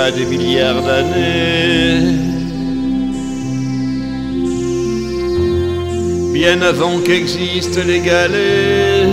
a des milliards d'années. Bien avant qu'existent les galets,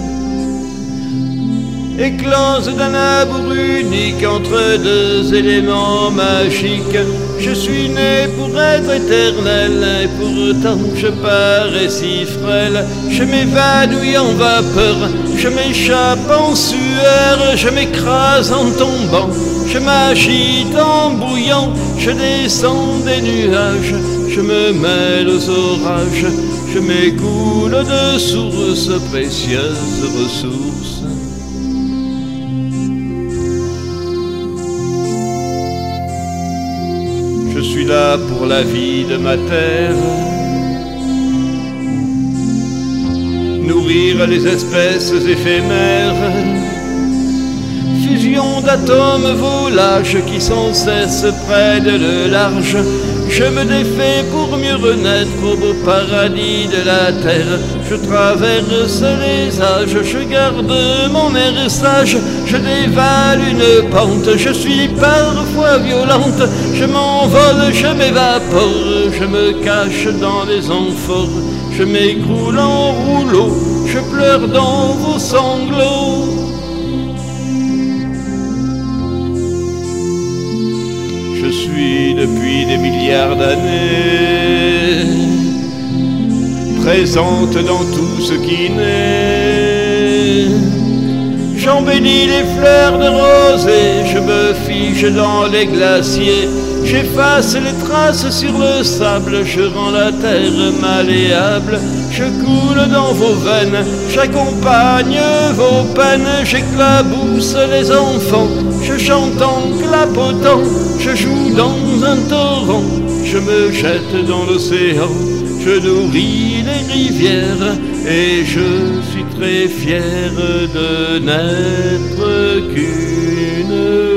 éclose d'un amour unique entre deux éléments magiques. Je suis né pour être éternel et pourtant je parais si frêle. Je m'évanouis en vapeur, je m'échappe en sueur, je m'écrase en tombant, je m'agite en bouillant, je descends des nuages, je me mêle aux orages, je m'écoule de sources, précieuses ressources. Je suis là pour la vie de ma terre, nourrir les espèces éphémères, fusion d'atomes volages qui sans cesse prennent le large. Je me défais pour mieux renaître au beau paradis de la terre. Je traverse les âges, je garde mon air sage, je dévale une pente, je suis parfois violente, je m'envole, je m'évapore, je me cache dans les amphores, je m'écroule en rouleau, je pleure dans vos sanglots. Je suis depuis des milliards d'années présente dans tout ce qui naît. J'embellis les fleurs de rosée, je me fige dans les glaciers, j'efface les traces sur le sable, je rends la terre malléable. Je coule dans vos veines, j'accompagne vos peines, j'éclabousse les enfants, je chante en clapotant, je joue dans un torrent, je me jette dans l'océan, je nourris les rivières et je suis très fier de n'être qu'une